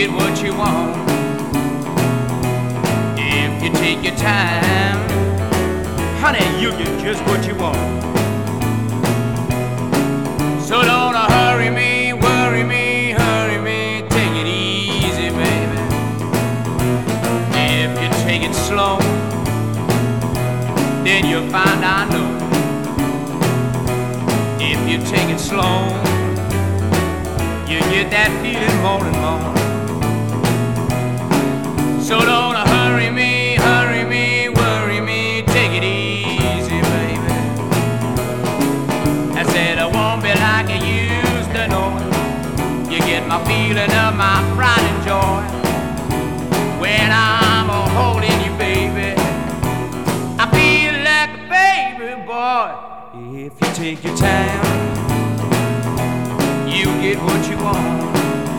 get what you want. If you take your time, honey, you get just what you want. So don't hurry me, worry me, hurry me, take it easy, baby. If you take it slow, then you'll find I know. If you take it slow, you get that feeling more and more. So don't hurry me, worry me, take it easy, baby. I said I won't be like I used to know. You get my feeling of my pride and joy when I'm holding you, baby. I feel like a baby boy. If you take your time, you get what you want.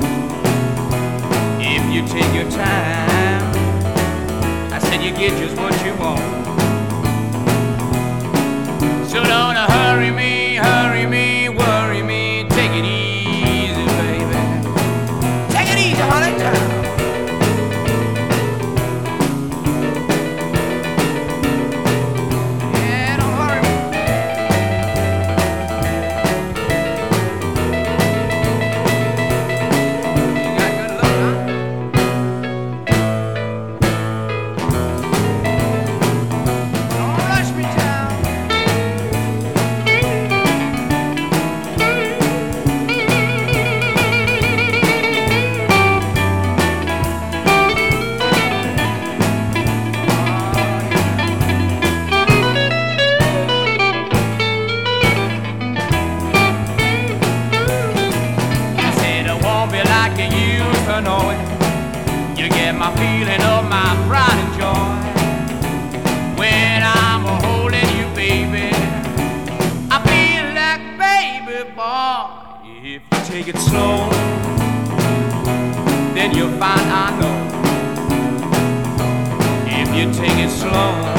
If you take your time, I said you get just what you want. So don't hurry me, worry me, take it easy, baby. Take it easy, honey. Yeah, don't hurry me. You got good luck, huh? Don't rush me, child. I said I won't be like you used to know it. You get my feeling of my pride and joy when I'm holding you, baby. I feel like a baby boy. If you take it slow, then you'll find I know. If you take it slow,